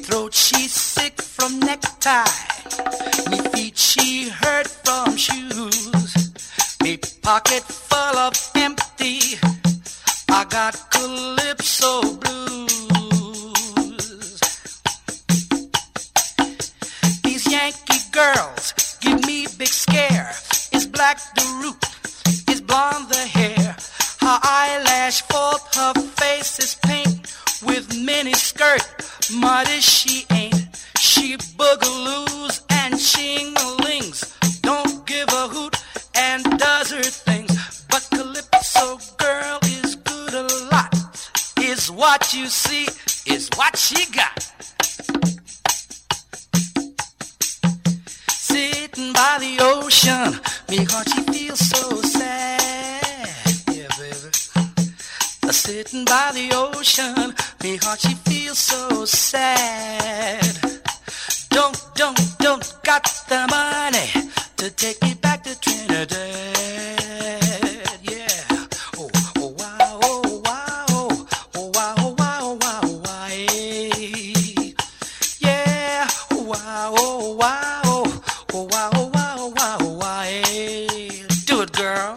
throat she sick from necktie. Me feet she hurt from shoes. Me pocket full of empty. I got calypso blues. These Yankee girls give me big scare. Is black the root? Is blonde the hair? Her eyelash fault, her face is pink with mini skirt. Muddy she ain't. She boogaloos and shing-a-lings. Don't give a hoot and does her things. But Calypso girl is good a lot. Is what you see, is what she got. Sitting by the ocean, me heart she feels so sad. Yeah, baby. Sitting by the ocean, me heart she feels so sad. Don't got the money to take me back to Trinidad. Yeah. Oh wow, oh wow, oh wow, oh wow, oh wow, oh wow. Yeah. Oh wow, oh wow, oh wow, oh wow, oh wow, oh wow. Do it, girl.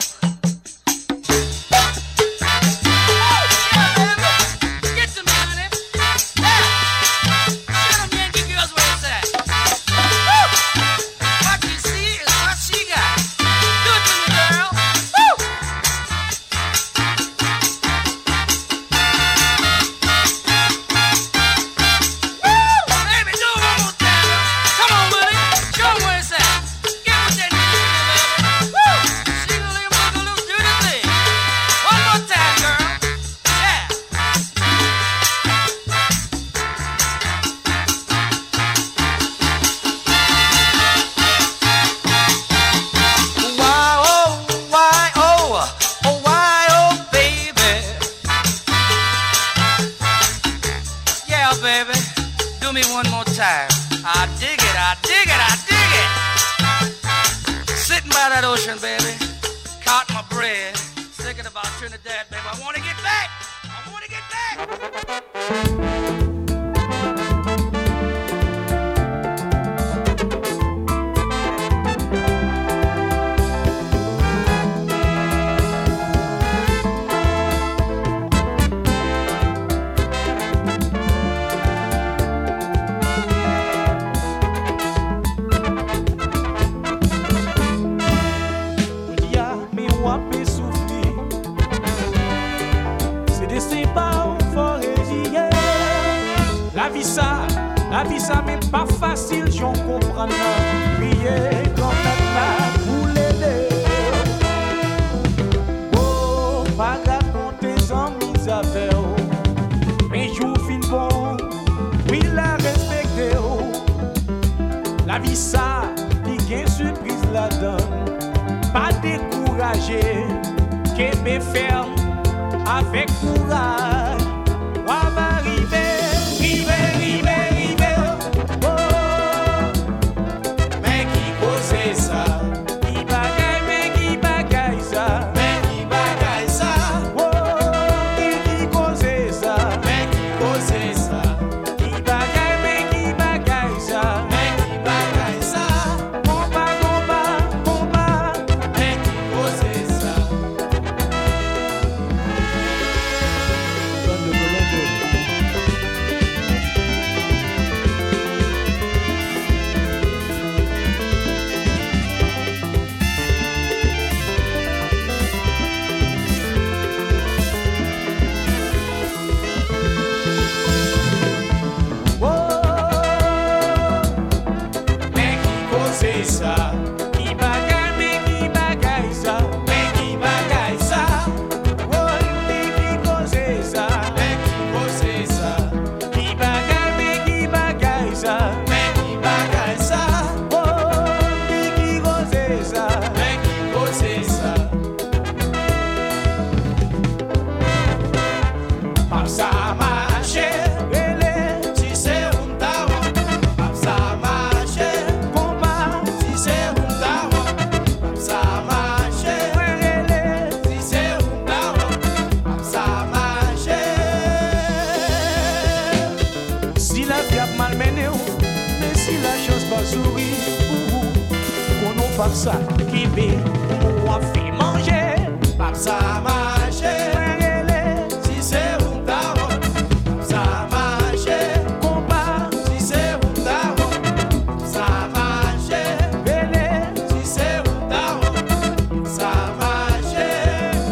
sa qui vit ou fait manger. Pas ça marcher. Si c'est un tarot, ça marcher. Combat, si c'est un tarot, ça marcher. Si c'est un tarot, ça marcher.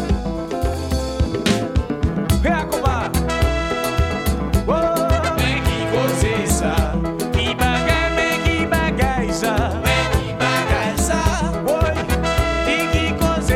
Vem combat. Mais qui cause ça? Qui bagaille ça? Mais qui bagaille ça? Oui, qui cause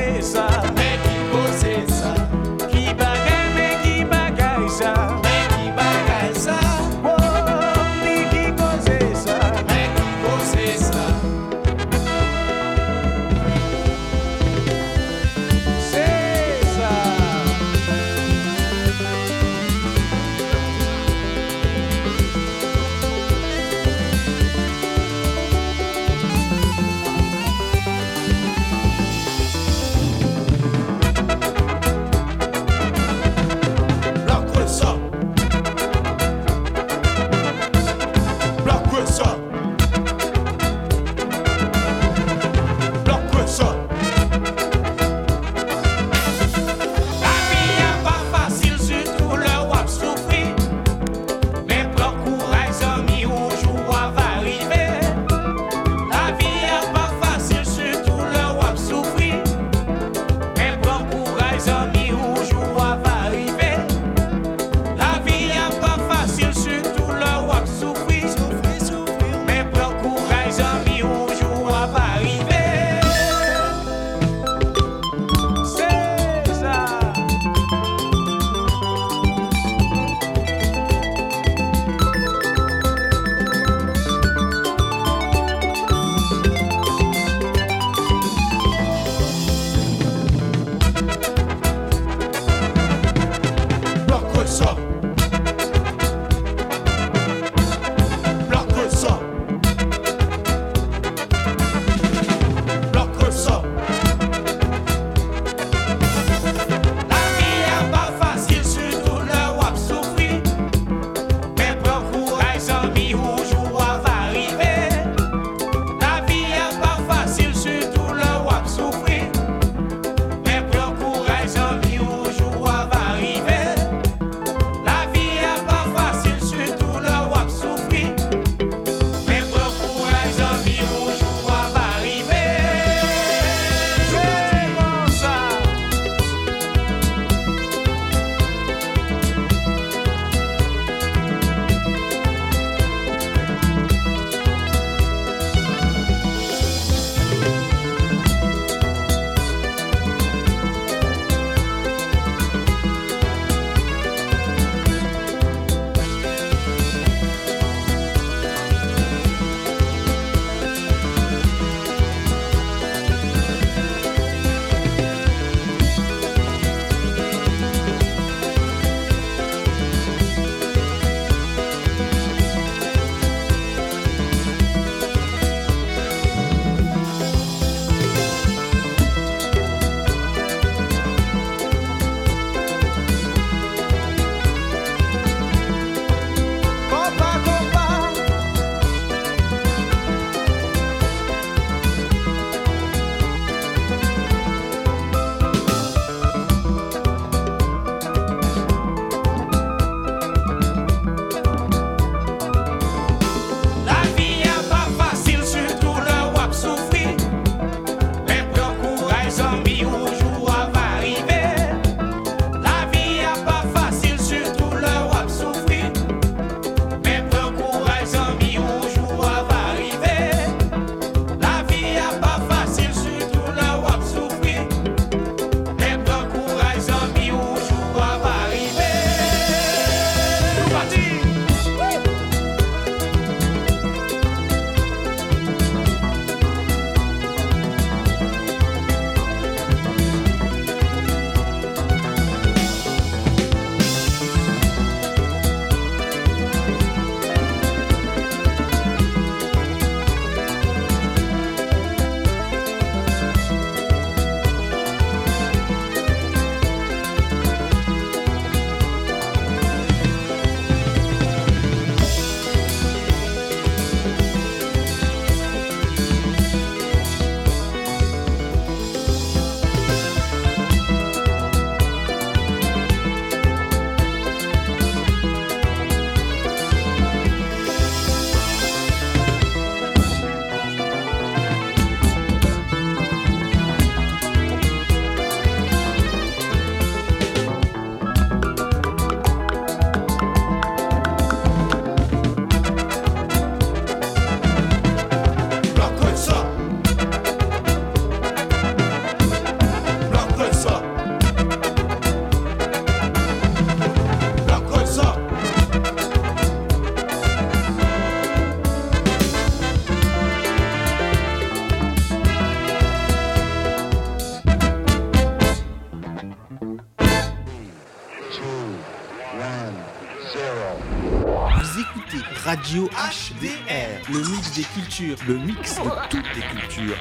Vous écoutez Radio HDR, le mix des cultures, le mix de toutes les cultures.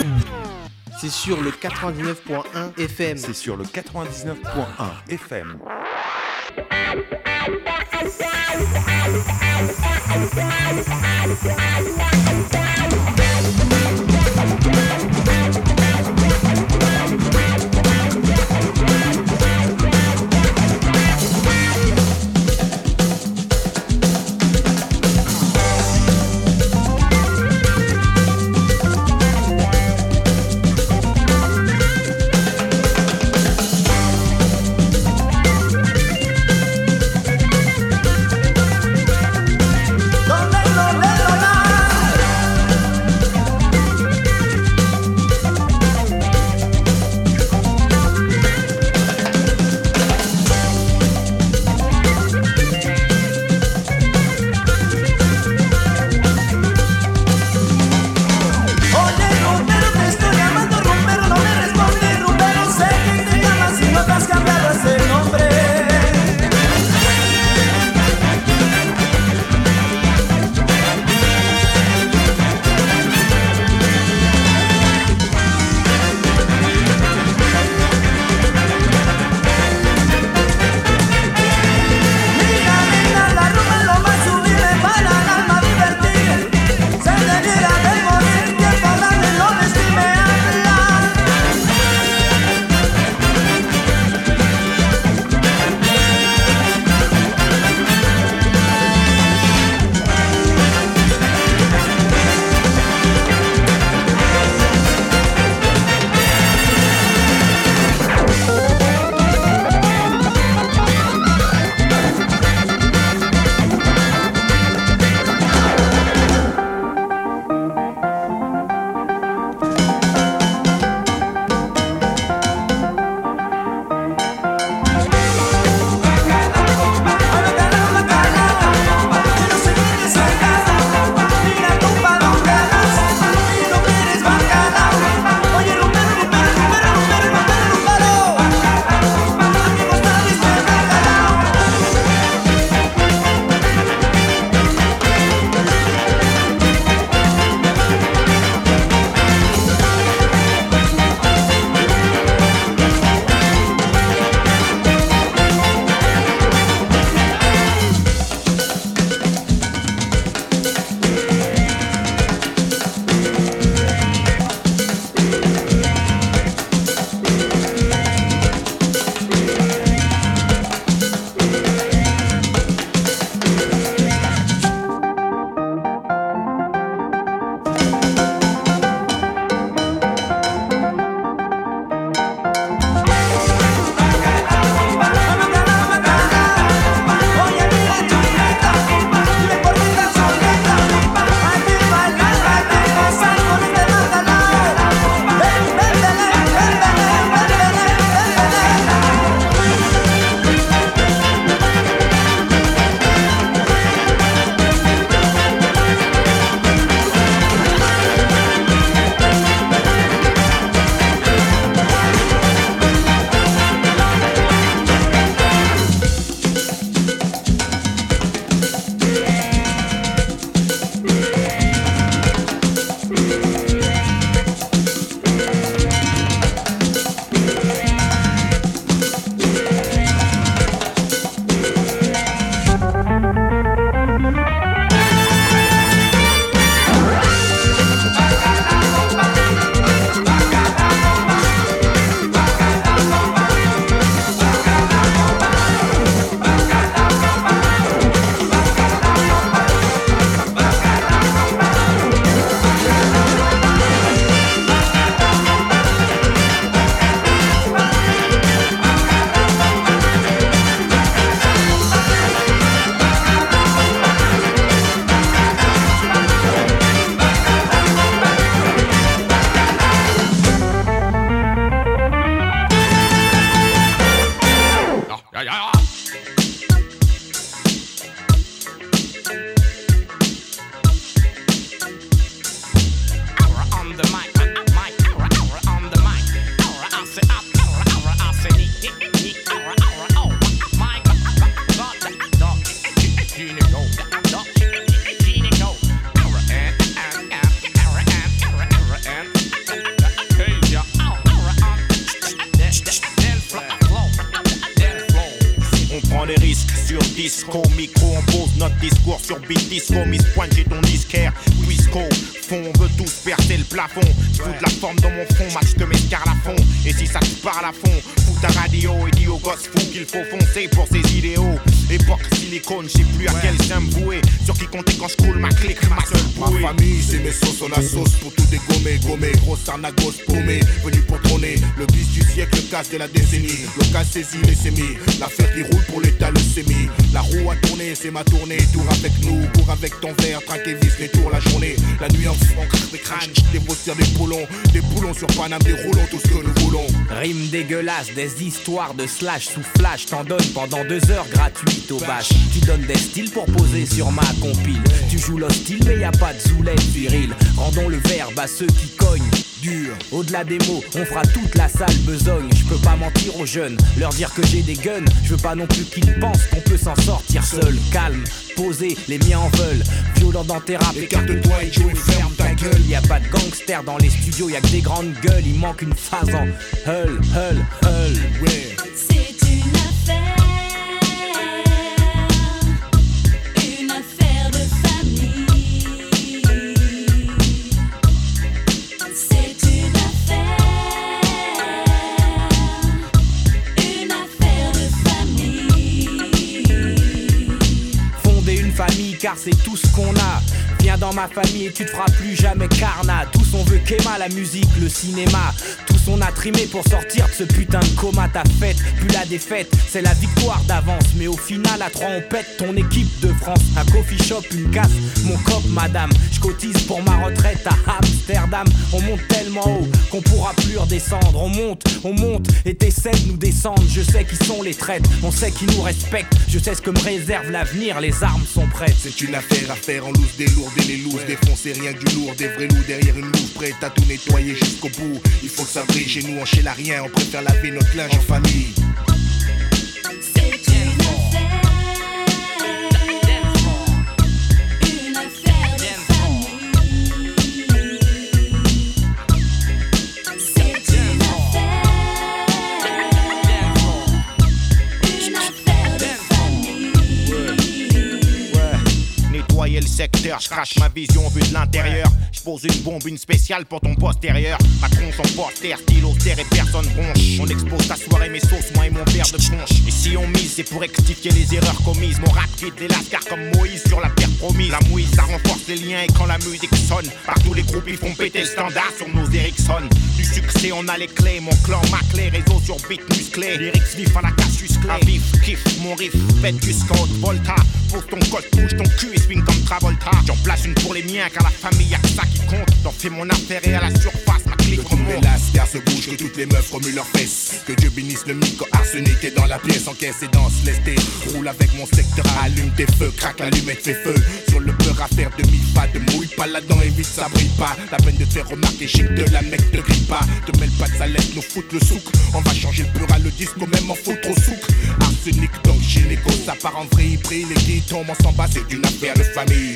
C'est sur le 99.1 FM. C'est sur le 99.1 FM. Go. disco. Micro, on pose notre discours sur beat disco. Miss Pointe, j'ai ton disquaire. Quisco, fond, on veut tous percer le plafond. J'fous de la forme dans mon front, match de mes scarlafons. Et si ça te parle à fond, fous ta radio et dis aux gosses fous qu'il faut foncer pour ses idéaux. Époque silicone, j'sais plus à quel sein me vouer. Sur qui compter quand j'coule ma clique, ma seule bouée. Ma famille, c'est mes sauces, on a sauce pour tout dégommer. Gommer, grosse arnagos paumée, venu pour trôner. Le bis du siècle, le casse de la décennie. Local saisi, les sémis. L'affaire qui roule pour l'état, le sémi. La roue a tourné, c'est ma tournée. Tour avec nous, cours avec ton verre. Traque et vis, les tours la journée. La nuit en fond, craque des crânes. Des bossières, des boulons sur Paname, des roulons, tout ce que nous voulons. Rime dégueulasse, des histoires de slash sous flash. T'en donnes pendant 2 heures gratuites au bâche. Tu donnes des styles pour poser sur ma compile. Tu joues l'hostile mais y a pas de zoulette viril. Rendons le verbe à ceux qui cognent dur. Au-delà des mots, on fera toute la salle besogne. Je peux pas mentir aux jeunes, leur dire que j'ai des guns. Je veux pas non plus qu'ils pensent qu'on peut s'en sortir seul. Calme, posé, les miens en veulent. Violent dans tes rap, écarte-toi et joue et ferme ta gueule. Y a pas de gangster dans les studios, y a que des grandes gueules. Il manque une phase en hull, hull, hull. Ouais. C'est une affaire de famille. C'est une affaire de famille. Fonder une famille car c'est tout ce qu'on a. Viens dans ma famille et tu te feras plus jamais carnat. Tous on veut qu'Emma, la musique, le cinéma. Tous on a trimé pour sortir de ce putain de coma. Ta fête, plus la défaite, c'est la victoire d'avance. Mais au final à 3 on pète ton équipe de France. Un coffee shop, une casse, mon cop madame. Je cotise pour ma retraite à Amsterdam. On monte tellement haut qu'on pourra plus redescendre. On monte et t'essaies de nous descendre. Je sais qui sont les traîtres, on sait qui nous respectent. Je sais ce que me réserve l'avenir, les armes sont prêtes. C'est une affaire à faire en loose, des lourds et les looses. Défoncer rien que du lourd, des vrais loups derrière une loupe. Prête à tout nettoyer jusqu'au bout. Il faut que ça brille, chez nous on chèle à rien. On préfère laver notre linge en famille. Le secteur, je crache ma vision vue de l'intérieur. Je pose une bombe, une spéciale pour ton postérieur. Ma tronche en poster, style austère et personne bronche. On expose ta soirée, mes sauces, moi et mon verre de punch. Et si on mise, c'est pour rectifier les erreurs commises. Mon rap quitte les lascars comme Moïse sur la terre promise. La mouise, ça renforce les liens et quand la musique sonne, partout les groupes ils font péter le standard sur nos Ericsson. Du succès, on a les clés, mon clan maclé, réseau sur beat musclé. Lyrics vif à la casus clé. À vif, kiff, mon riff, bête jusqu'en haute volta. Pose ton col, bouge ton cul et swing comme Travolta. J'en place une pour les miens car la famille y'a que ça qui compte. J'en fais mon affaire et à la surface ma clique remonte. Que tous les lascars se bougent, que toutes les meufs remuent leurs fesses. Que Dieu bénisse le micro arsenic est dans la pièce, encaisse et danse, laisse tes. Roule avec mon secteur, allume tes feux, craque l'allumette, fais feu. Sur le beurre à faire de mi-pas, de mouille pas là-dedans et vite ça brille pas. La peine de te faire remarquer, chic de la mec te grille pas. Te mêle pas de sa lettre, nous foutre le souk. On va changer le beurre à le disque, même en foutre au souk. Arsenic donc gynéco, ça part en vrille, brille, les qui tombent, on s'en bat, c'est une affaire de famille.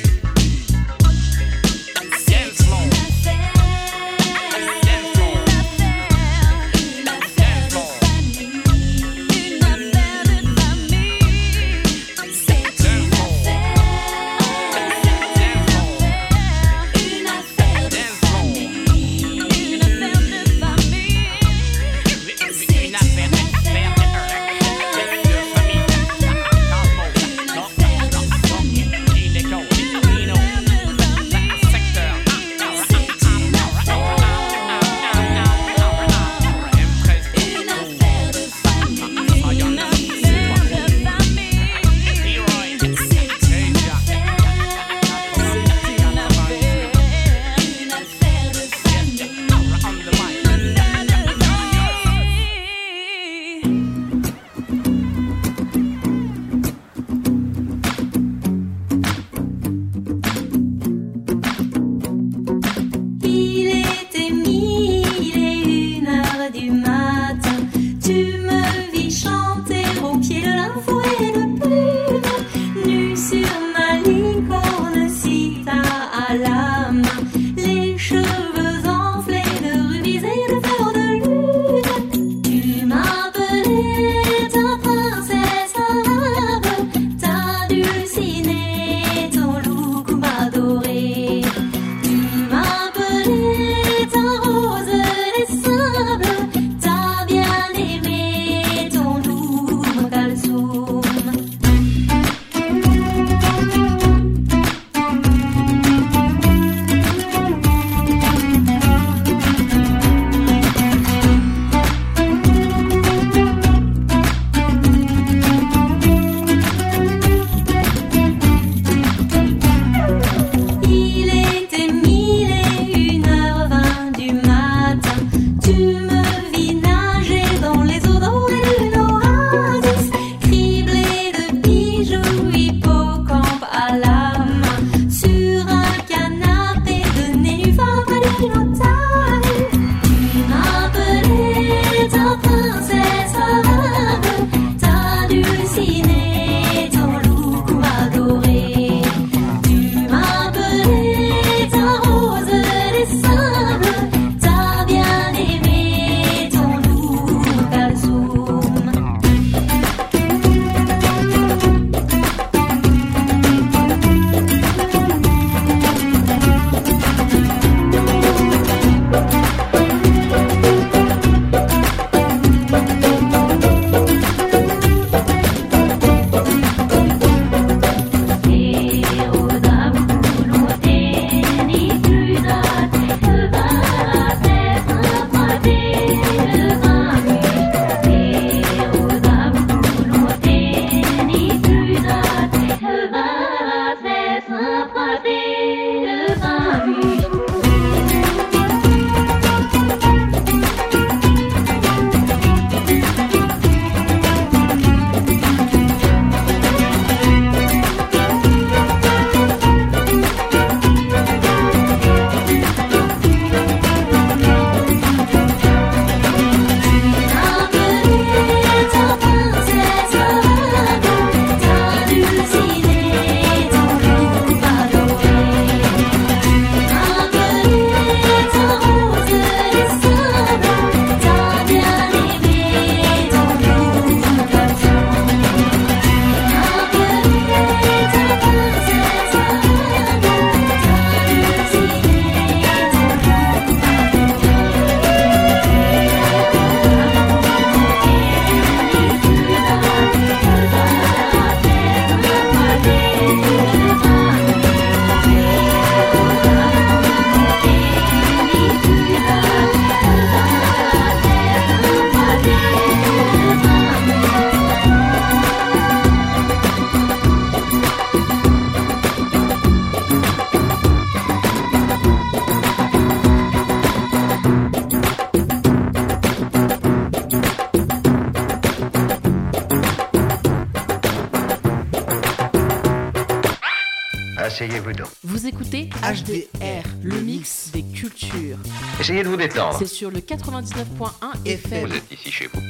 Asseyez-vous donc. Vous écoutez HDR, le mix des cultures. Essayez de vous détendre. C'est sur le 99.1 FM. Vous êtes ici chez vous.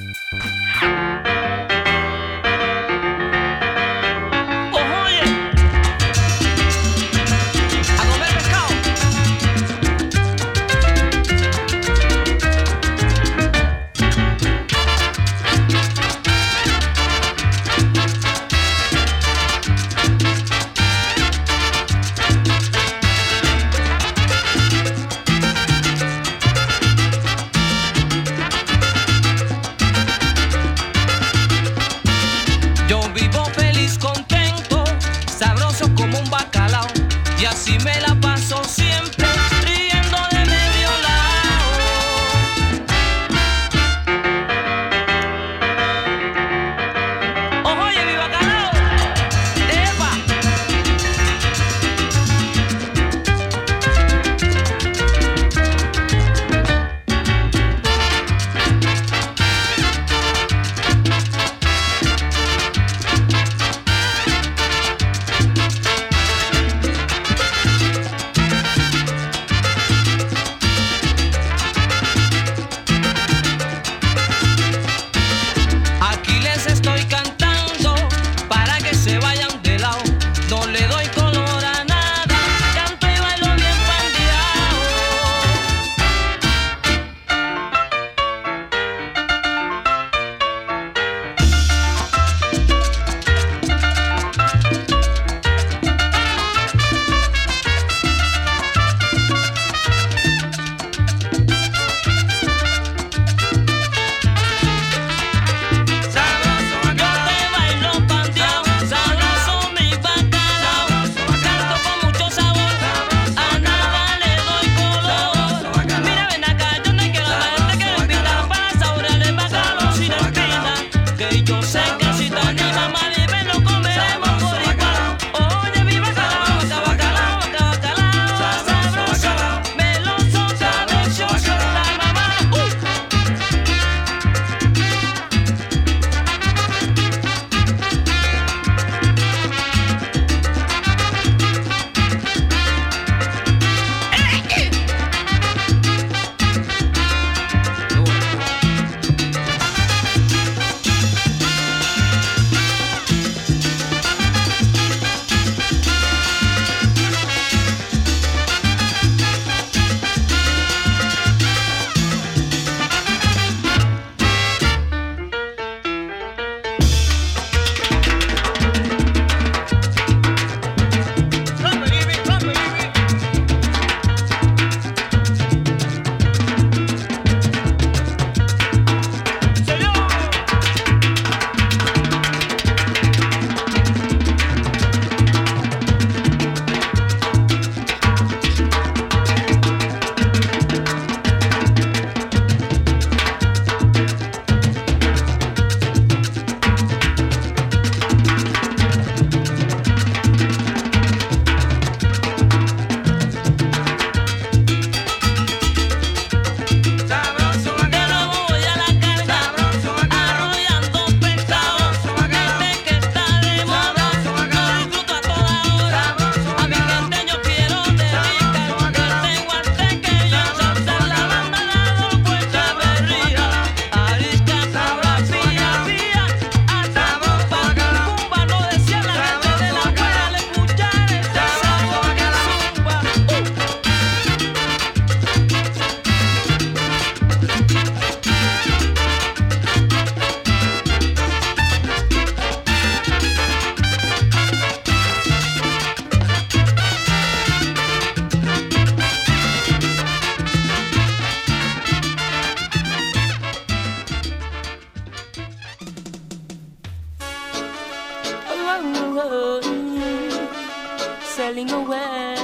selling away.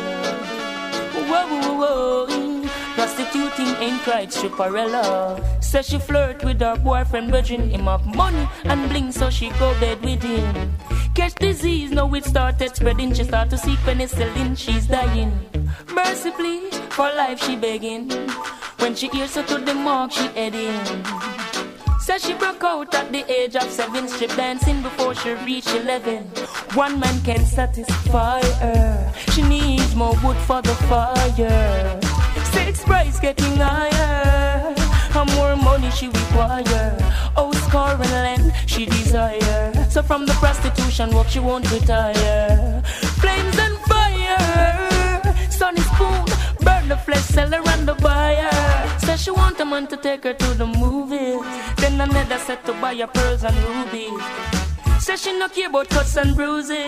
Whoa, whoa, whoa. Prostituting ain't cried Stripperella. Says she flirt with her boyfriend, virgin him of money and bling, so she go bed with him. Catch disease, now it started spreading. She start to seek penicillin, she's dying. Mercifully, for life she begging. When she hears her to the mark, she heading. Says she broke out at the age of 7, strip dancing before she reached 11. One man can satisfy her. She needs more wood for the fire. Sex price getting higher. And more money she require. Oh, score and land she desire. So from the prostitution work she won't retire. Flames and fire. Sunny spoon, burn the flesh, sell her and the buyer. Says she want a man to take her to the movies. Then another set to buy her pearls and rubies. Says she no care about cuts and bruises.